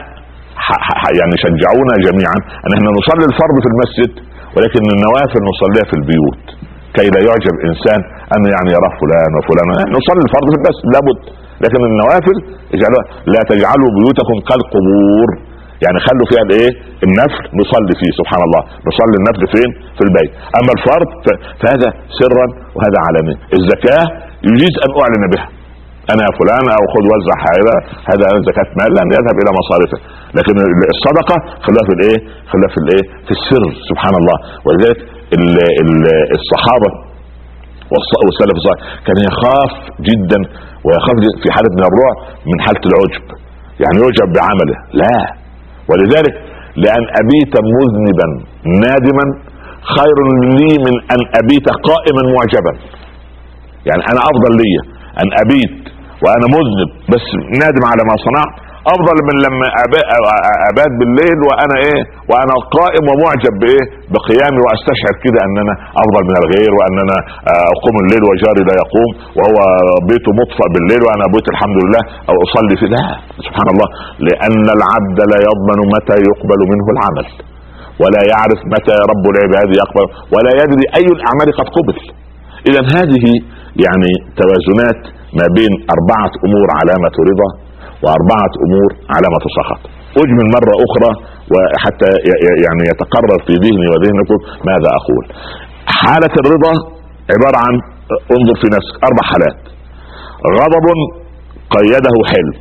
يعني شجعونا جميعا ان احنا نصلي الفرض في المسجد، ولكن النوافل نصليها في البيوت كي لا يعجب انسان ان يعني يرى فلان وفلان. نصلي الفرض في المسجد لابد، لكن النوافل اجعلوها لا تجعلوا بيوتكم كالقبور، يعني خلوا فيها الايه النفل نصلي فيه. سبحان الله، نصلي النفل فين؟ في البيت. اما الفرض فهذا سرا وهذا علانية. الزكاة يجيز ان اعلن بها، انا فلان او خذ وزع هذا هذا زكاة مال لان يذهب الى مصارفه. لكن الصدقة خلاها في الايه خلاها في الايه في السر. سبحان الله. ولذلك الصحابة والسلف الصالح كان يخاف جدا ويخاف في حالة من الرعب من حالة العجب، يعني يعجب بعمله، لا. ولذلك لأن أبيت مذنبا نادما خير لي من أن أبيت قائما معجبا. يعني أنا أفضل لي أن أبيت وأنا مذنب بس نادم على ما صنعت، افضل من لما ابات بالليل وانا ايه وانا قائم ومعجب بايه بقيامي، واستشعر كده ان انا افضل من الغير، وان انا اقوم الليل وجاري لا يقوم وهو بيته مطفأ بالليل وانا بيت الحمد لله او اصلي في. لا، سبحان الله، لان العبد لا يضمن متى يقبل منه العمل، ولا يعرف متى رب العباد يقبل، ولا يدري اي الاعمال قد قبل. اذا هذه يعني توازنات ما بين اربعة امور علامة رضا واربعة امور علامة سخط. اجمل مرة اخرى وحتى يعني يتقرر في ذهني وذهنكم ماذا اقول. حالة الرضا عبارة عن، انظر في نفسك، اربع حالات: غضب قيده حلم،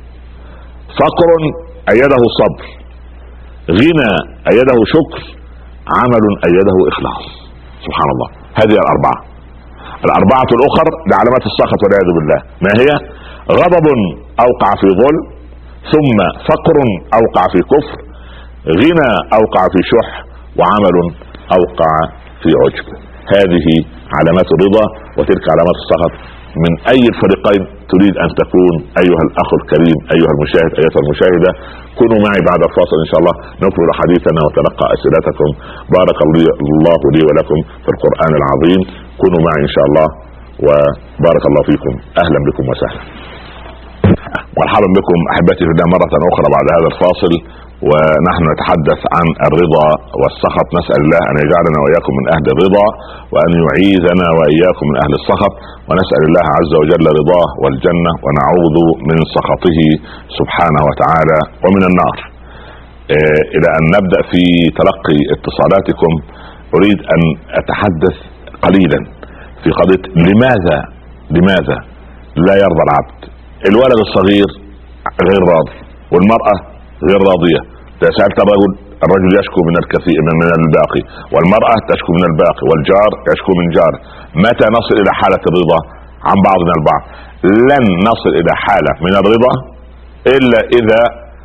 فقر ايده صبر، غنى ايده شكر، عمل ايده اخلاص. سبحان الله، هذه الاربعة. الاربعة الاخر لعلامات السخط والعياذ بالله. ما هي؟ غضب اوقع في ظلم، ثم فقر اوقع في كفر، غنى اوقع في شح، وعمل اوقع في عجب. هذه علامات الرضا وتلك علامات السخط. من اي الفريقين تريد ان تكون ايها الاخ الكريم، ايها المشاهد، ايها المشاهدة؟ كونوا معي بعد الفاصل ان شاء الله نكمل حديثنا وتلقى اسئلتكم. بارك الله لي ولكم في القرآن العظيم. كونوا معي ان شاء الله وبارك الله فيكم. اهلا بكم وسهلا، مرحبا بكم احبتي في الله مرة اخرى بعد هذا الفاصل، ونحن نتحدث عن الرضا والسخط. نسأل الله ان يجعلنا واياكم من اهل الرضا، وان يعيذنا واياكم من اهل السخط، ونسأل الله عز وجل رضاه والجنة، ونعوذ من سخطه سبحانه وتعالى ومن النار. إيه الى ان نبدأ في تلقي اتصالاتكم اريد ان اتحدث قليلا في قضية لماذا لماذا لا يرضى العبد. الولد الصغير غير راضي، والمرأة غير راضية. إذا سألت الرجل، الرجل يشكو من الكثير من الباقي، والمرأة تشكو من الباقي، والجار يشكو من جار. متى نصل إلى حالة الرضا عن بعضنا البعض؟ لن نصل إلى حالة من الرضا إلا إذا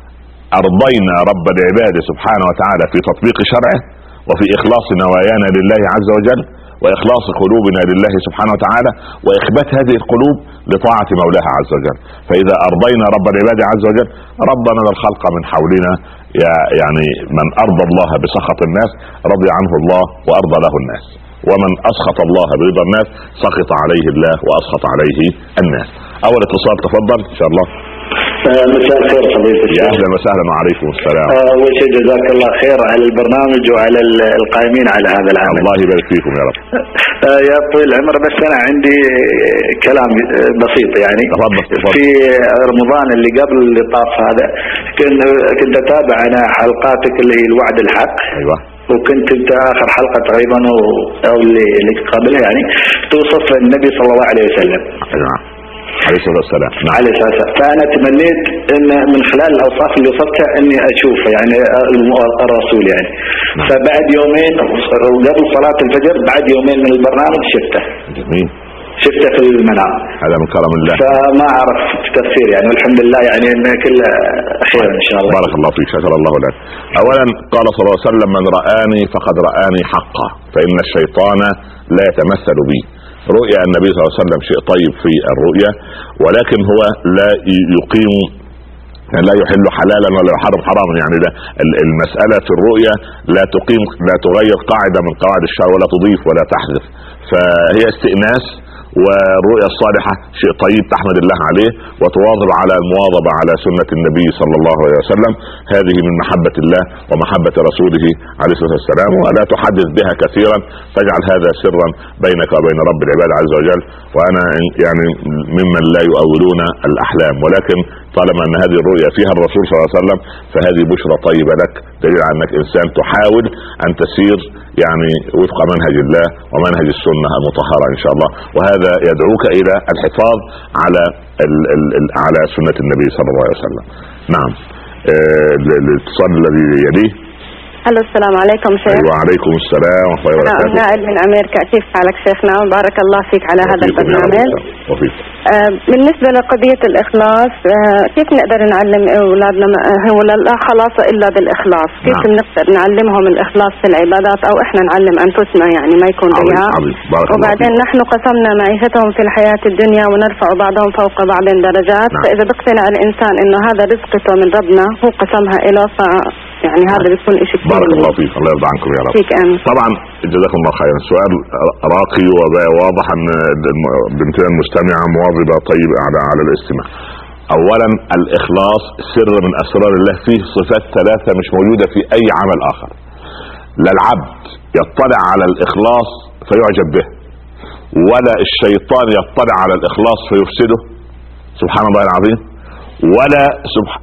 أرضينا رب العباد سبحانه وتعالى في تطبيق شرعه، وفي إخلاص نوايانا لله عز وجل، وإخلاص قلوبنا لله سبحانه وتعالى، وإخبات هذه القلوب لطاعة مولاها عز وجل. فإذا أرضينا رب العباد عز وجل ربنا الخلق من حولنا. يعني من أرضى الله بسخط الناس رضي عنه الله وأرضى له الناس، ومن أسخط الله برضا الناس سخط عليه الله وأسخط عليه الناس. أول اتصال، تفضل إن شاء الله. مساء الخير فضيلة الشيخ. يا اهلا وسهلا وعليكم السلام. اول شيء جزاك الله خير على البرنامج وعلى القائمين على هذا العمل. الله يبارك فيكم يا رب. يا طويل العمر، بس انا عندي كلام بسيط يعني. تفضل تفضل. في رمضان اللي قبل اللي طاف هذا كنت كنت اتابع انا حلقاتك اللي هي الوعد الحق. ايوه. وكنت انت اخر حلقه تقريبا او اللي اللي قبلها يعني توصف النبي صلى الله عليه وسلم. ايوه عليه الصلاة والسلام. نعم. عليه الصلاة والسلام. فأنا تمنيت إن من خلال الأوصاف اللي وصفتها إني أشوفه يعني الرسول يعني. نعم. فبعد يومين قبل صلاة الفجر بعد يومين من البرنامج شفته. جميل. شفته في المنام. هذا من كرم الله. فما أعرف تفسير يعني، والحمد لله يعني إن كله خير إن شاء الله. بارك الله فيك، شكر الله لك. أولا قال صلى الله عليه وسلم: من رآني فقد رآني حقا، فإن الشيطان لا يتمثل بي. رؤيا النبي صلى الله عليه وسلم شيء طيب في الرؤيا، ولكن هو لا يقيم، لا يحل حلالا ولا يحرم حراما. يعني ده المسألة في الرؤيا لا تقيم، لا تغير قاعدة من قواعد الشرع، ولا تضيف ولا تحذف، فهي استئناس. والرؤيا الصالحة شيء طيب تحمد الله عليه، وتواظب على المواظبة على سنة النبي صلى الله عليه وسلم. هذه من محبة الله ومحبة رسوله عليه الصلاة والسلام، ولا تحدث بها كثيرا، تجعل هذا سرا بينك وبين رب العباد عز وجل. وأنا يعني ممن لا يؤولون الأحلام، ولكن طالما أن هذه الرؤيا فيها الرسول صلى الله عليه وسلم فهذه بشرى طيبة لك، دليل على أنك إنسان تحاول أن تسير يعني وفق منهج الله ومنهج السنة المطهرة إن شاء الله. وهذا يدعوك إلى الحفاظ على ال ال ال على سنة النبي صلى الله عليه وسلم. نعم. آه الاتصال الذي يليه. الو السلام عليكم شيخ. وعليكم السلام ورحمه الله وبركاته. انا نائل من امريكا، كيف حالك شيخنا؟ بارك الله فيك على هذا البرنامج. آه بالنسبه لقضيه الاخلاص، آه كيف نقدر نعلم اولادنا؟ هو لا خلاص الا بالاخلاص، كيف نعم. نقدر نعلمهم الاخلاص في العبادات او احنا نعلم انفسنا يعني ما يكون رياء؟ وبعدين نحن قسمنا معيشتهم في الحياه الدنيا ونرفع بعضهم فوق بعض درجات. نعم. فاذا بيقتنع الانسان انه هذا رزقته من ربنا هو قسمها له، ف يعني هذا بيكون شيء كثير. بارك الله فيك، الله يرضى عنكم يا رب. فيك أمين. طبعا جزاكم الله خيرا، سؤال راقي وواضح ان بنتنا المستمعه مواظبه طيبه على على الاستماع. اولا الاخلاص سر من اسرار الله، فيه صفات ثلاثه مش موجوده في اي عمل اخر. لا العبد يطلع على الاخلاص فيعجب به، ولا الشيطان يطلع على الاخلاص فيفسده سبحان الله العظيم، ولا سبح...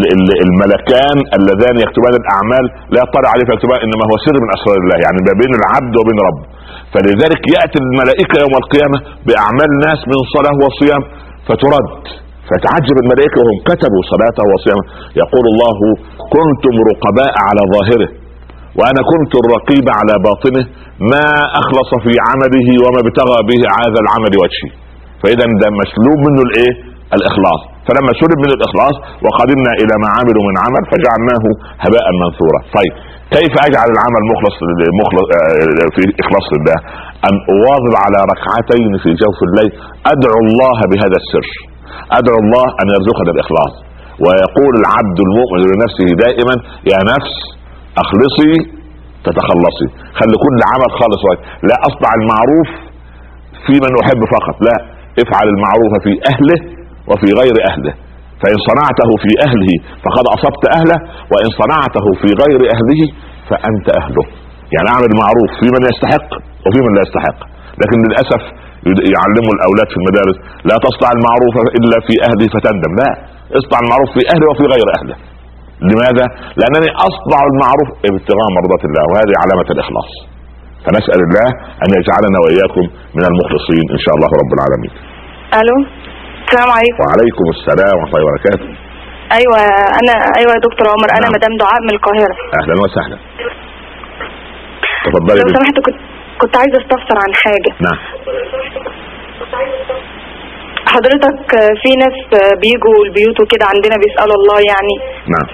الملكان اللذان يكتبان الاعمال لا يطلع عليه فيكتبان، انما هو سر من اسرار الله، يعني ما بين العبد وبين رب. فلذلك ياتي الملائكه يوم القيامه باعمال ناس من صلاه وصيام فترد، فتعجب الملائكه وهم كتبوا صلاته وصيامه. يقول الله: كنتم رقباء على ظاهره وانا كنت الرقيب على باطنه، ما اخلص في عمله وما ابتغى به هذا العمل وجهي. فاذا ده مسلوب منه الايه؟ الاخلاص. فلما سلب من الاخلاص وقدمنا الى ما عملوا من عمل فجعلناه هباء منثورا. طيب كيف اجعل العمل مخلص مخلص في اخلاص لله؟ ان اواظب على ركعتين في جوف الليل ادعو الله بهذا السر، ادعو الله ان يرزقنا الاخلاص. ويقول العبد المؤمن لنفسه دائما: يا نفس اخلصي تتخلصي. خلي كل عمل خالص، لا اصنع المعروف في من احب فقط، لا، افعل المعروف في اهله وفي غير اهله. فان صنعته في اهله فقد اصبت اهله، وان صنعته في غير اهله فانت اهله. يعني اعمل معروف في من يستحق وفي من لا يستحق. لكن للاسف يعلموا الاولاد في المدارس: لا تصنع المعروف الا في اهله فتندم. لا، اصنع المعروف في اهله وفي غير اهله. لماذا؟ لانني اصنع المعروف ابتغاء مرضات الله، وهذه علامه الاخلاص. فنسال الله ان يجعلنا واياكم من المخلصين ان شاء الله رب العالمين. الو السلام عليكم. وعليكم السلام ورحمه الله وبركاته. ايوه انا ايوه يا دكتور عمر. انا نعم. مدام دعاء من القاهره. اهلا وسهلا، تفضلي. لو سمحت كنت كنت عايزه استفسر عن حاجه. نعم. حضرتك في ناس بيجوا البيوت وكده عندنا بيسالوا الله يعني. نعم.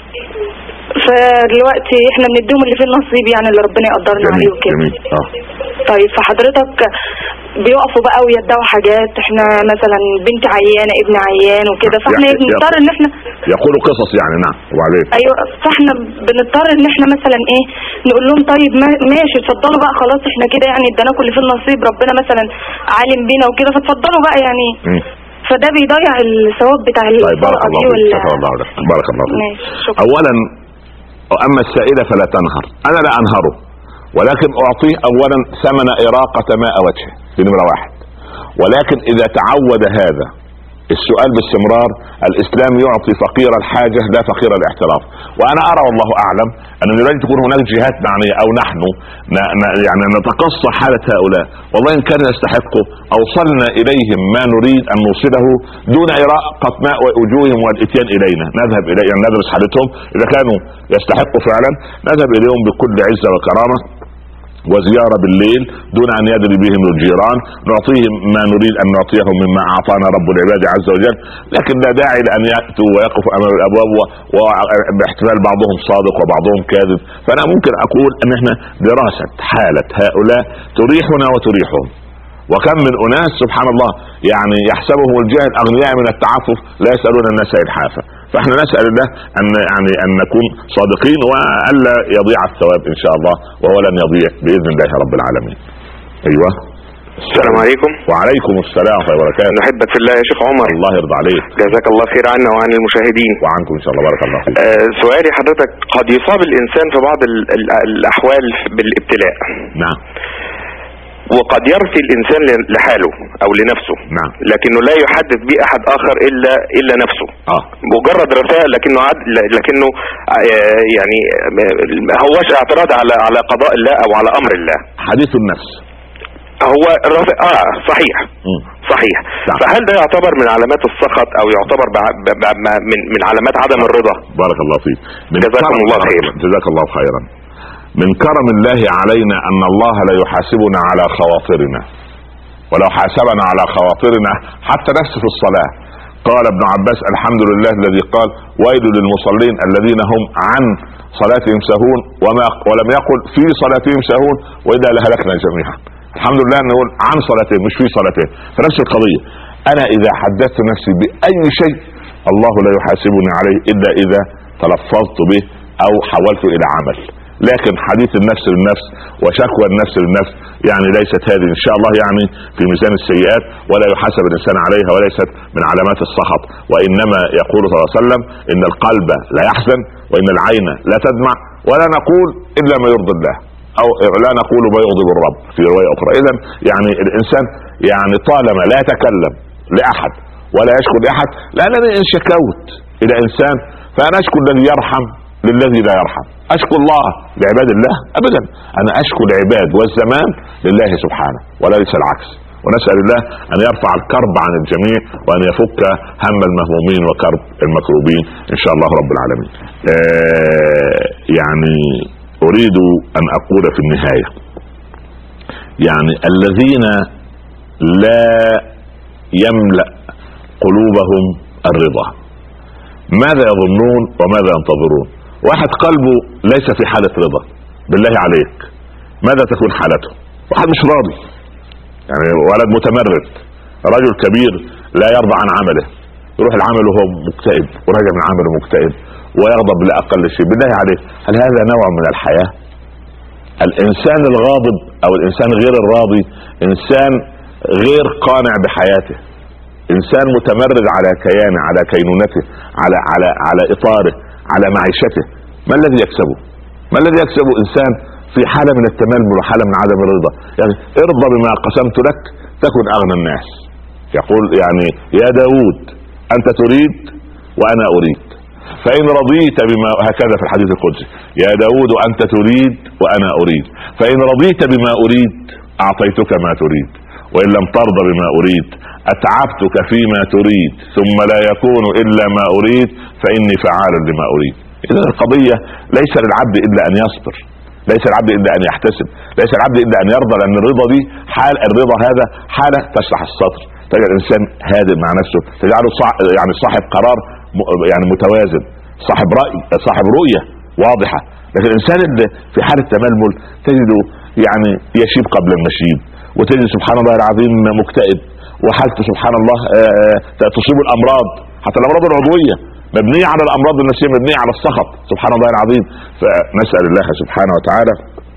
فدلوقتي احنا بنديهم اللي فيه النصيب يعني اللي ربنا يقدرنا عليه وكده. جميل. اه طيب فحضرتك بيقفوا بقى ويدعوا حاجات، احنا مثلا بنت عيانه ابن عيان وكده، فاحنا بنضطر ان احنا يقولوا قصص يعني. نعم. وبعدين ايوه فاحنا بنضطر ان احنا مثلا ايه نقول لهم طيب ماشي اتفضلوا بقى خلاص احنا كده يعني ادانا كل فيه النصيب، ربنا مثلا عالم بينا وكده، فاتفضلوا بقى يعني. م. فده بيضيع الثواب بتاع الفرقه دي ولا؟ بارك الله فيك. اولا اما السائل فلا تنهر، انا لا انهره، ولكن اعطيه اولا ثمن اراقة ماء وجهه في نمرة واحد. ولكن اذا تعود هذا السؤال باستمرار، الاسلام يعطي فقير الحاجة لا فقير الاحتراف. وانا ارى والله اعلم ان يجب تكون هناك جهات معنية او نحن يعني نتقصى حالة هؤلاء، والله ان كان يستحقوا اوصلنا اليهم ما نريد ان نوصله دون اراقة ماء وجوههم والاتيان الينا. نذهب اليهم يعني ندرس حالتهم، اذا كانوا يستحقوا فعلا نذهب اليهم بكل عزة وكرامة وزيارة بالليل دون ان يدري بهم الجيران، نعطيهم ما نريد ان نعطيهم مما اعطانا رب العباد عز وجل. لكن لا داعي لان ياتوا ويقفوا امام الابواب وباحتمال بعضهم صادق وبعضهم كاذب. فانا ممكن اقول ان احنا دراسة حالة هؤلاء تريحنا وتريحهم. وكم من اناس سبحان الله يعني يحسبهم الجاهل اغنياء من التعفف لا يسالون الناس الحافه. فاحنا نسال الله ان يعني ان نكون صادقين والا يضيع الثواب ان شاء الله، وهو لن يضيع باذن الله رب العالمين. ايوه السلام عليكم. وعليكم السلام ورحمه الله وبركاته. نحبك في الله يا شيخ عمر. الله يرضى عليك. جزاك الله خير عنا وعن المشاهدين. وعنكم ان شاء الله. بارك الله فيك. آه سؤالي حضرتك، قد يصاب الانسان في بعض ال ال الاحوال بالابتلاء. نعم. وقد يرثي الانسان لحاله او لنفسه. نعم. لكنه لا يحدث به احد اخر الا الا نفسه. اه مجرد رثاء، لكنه عد لكنه آه يعني هوش اعتراض على على قضاء الله او على امر الله. حديث النفس هو الرثاء. اه صحيح. م. صحيح. نعم. فهل ده يعتبر من علامات السخط او يعتبر ب ب ب من من علامات عدم الرضا؟ بارك الله فيك. جزاكم الله خير. جزاك الله خيرا. من كرم الله علينا ان الله لا يحاسبنا على خواطرنا، ولو حاسبنا على خواطرنا حتى نفس في الصلاة. قال ابن عباس: الحمد لله الذي قال ويل للمصلين الذين هم عن صلاتهم سهون وما ولم يقل في صلاتهم سهون واذا لهلكنا جميعا. الحمد لله ان نقول عن صلاتهم مش في صلاتهم. فنفس القضية، انا اذا حدثت نفسي باي شيء الله لا يحاسبني عليه الا اذا تلفظت به او حولته الى عمل. لكن حديث النفس للنفس وشكوى النفس للنفس يعني ليست هذه ان شاء الله يعني في ميزان السيئات ولا يحاسب الانسان عليها، وليست من علامات السخط. وانما يقول صلى الله عليه وسلم: ان القلب لا يحزن وان العين لا تدمع ولا نقول الا ما يرضي الله، او لا نقول ما يغضب الرب في رواية اخرى. اذا يعني الانسان يعني طالما لا يتكلم لاحد ولا يشكو لاحد، لانني ان شكوت الى انسان فانا اشكو الذي يرحم للذي لا يرحم. اشكو الله لعباد الله ابدا، انا اشكو العباد والزمان لله سبحانه وليس العكس. ونسأل الله ان يرفع الكرب عن الجميع وان يفك هم المهمومين وكرب المكروبين ان شاء الله رب العالمين. آه يعني اريد ان اقول في النهاية، يعني الذين لا يملأ قلوبهم الرضا ماذا يظنون وماذا ينتظرون؟ واحد قلبه ليس في حالة رضا، بالله عليك ماذا تكون حالته؟ واحد مش راضي، يعني ولد متمرد، رجل كبير لا يرضى عن عمله، يروح العمل وهو مكتئب وراجع من عمله مكتئب ويغضب لأقل شيء. بالله عليك هل هذا نوع من الحياة؟ الإنسان الغاضب أو الإنسان غير الراضي إنسان غير قانع بحياته، إنسان متمرد على كيانه، على كينونته، على على على إطاره، على معيشته. ما الذي يكسبه؟ ما الذي يكسبه إنسان في حالة من التململ وحالة من عدم الرضا؟ يعني ارضى بما قسمت لك تكن أغنى الناس. يقول يعني يا داود أنت تريد وأنا أريد، فإن رضيت بما، هكذا في الحديث القدسي: يا داود أنت تريد وأنا أريد، فإن رضيت بما أريد أعطيتك ما تريد، وإن لم ترضى بما أريد أتعبتك فيما تريد ثم لا يكون إلا ما أريد فإني فعال لما أريد. إذن القضية ليس للعبد إلا أن يصبر، ليس العبد إلا أن يحتسب، ليس العبد إلا أن يرضى، لأن الرضا دي حال، الرضا هذا حالة تشرح الصدر، تجعل الإنسان هادئ مع نفسه، تجعله صع... يعني صاحب قرار يعني متوازن، صاحب رأي، صاحب رؤية واضحة. لكن الإنسان اللي في حالة تململ تجده يعني يشيب قبل المشيب، وتجد سبحان الله العظيم مكتئب، وحالته سبحان الله تصيب الأمراض، حتى الأمراض العضوية مبنية على الأمراض النفسية، مبنية على السخط سبحان الله العظيم. فنسأل الله سبحانه وتعالى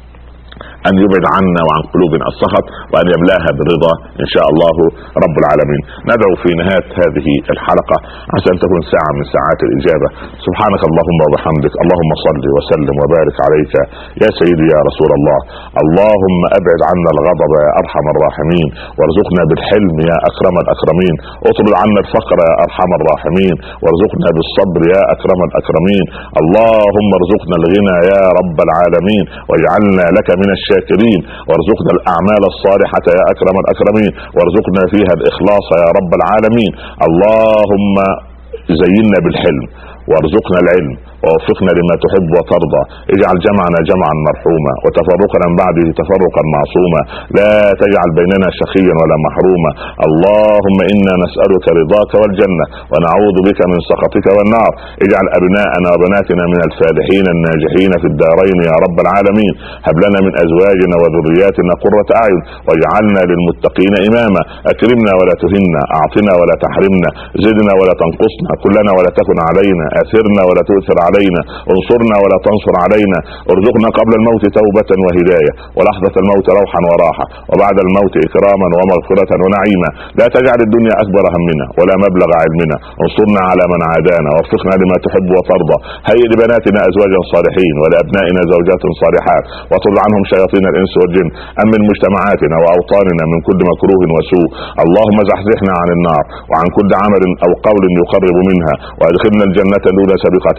أن يبعد عنا وعن قلوبنا السخط وأن يملاها بالرضا إن شاء الله رب العالمين. ندعو في نهاية هذه الحلقة عشان تكون ساعة من ساعات الإجابة. سبحانك اللهم وبحمدك، اللهم صل وسلم وبارك عليك يا سيدي يا رسول الله. اللهم أبعد عنا الغضب يا أرحم الراحمين، وارزقنا بالحلم يا أكرم الأكرمين، اطرد عنا الفقر يا أرحم الراحمين، وارزقنا بالصبر يا أكرم الأكرمين. اللهم ارزقنا الغنى يا رب العالمين، واجعلنا لك من الشاكرين، وارزقنا الأعمال الصالحة يا أكرم الأكرمين، وارزقنا فيها الإخلاص يا رب العالمين. اللهم زينا بالحلم وارزقنا العلم ووفقنا لما تحب وترضى. اجعل جمعنا جمعا مرحوما وتفرقنا من بعده تفرقا معصوما، لا تجعل بيننا شقيا ولا محروما. اللهم إنا نسألك رضاك والجنة ونعوذ بك من سخطك والنار. اجعل أبناءنا وبناتنا من الفالحين الناجحين في الدارين يا رب العالمين. هب لنا من أزواجنا وذرياتنا قرة أعين واجعلنا للمتقين إماما. أكرمنا ولا تهنا، أعطنا ولا تحرمنا، زدنا ولا تنقصنا، كلنا ولا تكن علينا، أثرنا ولا تؤثر علينا، انصرنا ولا تنصر علينا. ارزقنا قبل الموت توبة وهداية، ولحظة الموت روحا وراحة، وبعد الموت إكراما ومغفرة ونعيما. لا تجعل الدنيا أكبر همنا ولا مبلغ علمنا. انصرنا على من عادانا ووفقنا لما تحب وترضى. هيئ لبناتنا أزواجا صالحين ولأبنائنا زوجات صالحات، واطرد عنهم شياطين الإنس والجن. أمن مجتمعاتنا وأوطاننا من كل مكروه وسوء. اللهم زحزحنا عن النار وعن كل عمل أو قول يقرب منها، وادخلنا الجنة دون سابقة عذاب.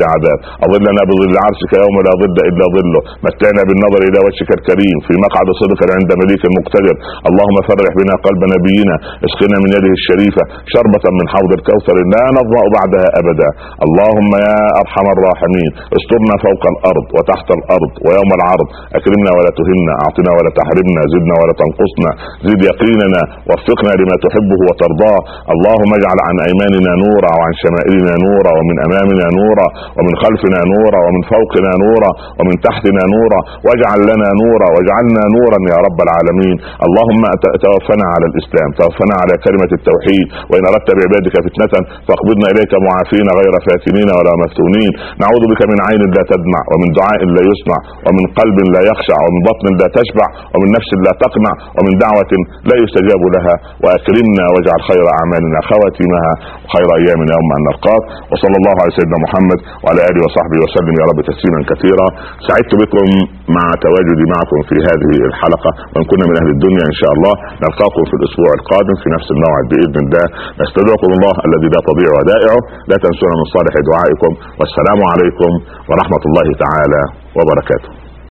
اظلنا بظل عرشك يوم لا ظل الا ظله، متعنا بالنظر الى وجهك الكريم في مقعد صدق عند مليك مقتدر. اللهم فرح بنا قلب نبينا، اسقنا من يده الشريفه شربه من حوض الكوثر لا نظمأ بعدها ابدا. اللهم يا ارحم الراحمين استرنا فوق الارض وتحت الارض ويوم العرض، اكرمنا ولا تهنا، اعطنا ولا تحرمنا، زدنا ولا تنقصنا، زد يقيننا، وفقنا لما تحبه وترضاه. اللهم اجعل عن ايماننا نورا وعن شمائلنا نورا ومن امامنا نورا ومن خلفنا نورا ومن فوقنا نورا ومن تحتنا نورا، واجعل لنا نورا واجعلنا نورا يا رب العالمين. اللهم توفنا على الاسلام، توفنا على كلمة التوحيد، وان اردت بعبادك فتنة فاقبضنا اليك معافين غير فاتنين ولا مفتونين. نعوذ بك من عين لا تدمع، ومن دعاء لا يسمع، ومن قلب لا يخشع، ومن بطن لا تشبع، ومن نفس لا تقنع، ومن دعوة لا يستجاب لها. واكرمنا واجعل خير اعمالنا خواتمها وخير ايامنا يوم ان نلقاك. وصلى الله على سيدنا محمد وعلى اله وصحبه وسلم يا رب تسليما كثيرا. سعدت بكم مع تواجدي معكم في هذه الحلقة، وان كنا من اهل الدنيا ان شاء الله نلقاكم في الاسبوع القادم في نفس الموعد باذن الله. نستودعكم الله الذي لا تضيع ودائعه، لا تنسونا من صالح دعائكم، والسلام عليكم ورحمة الله تعالى وبركاته.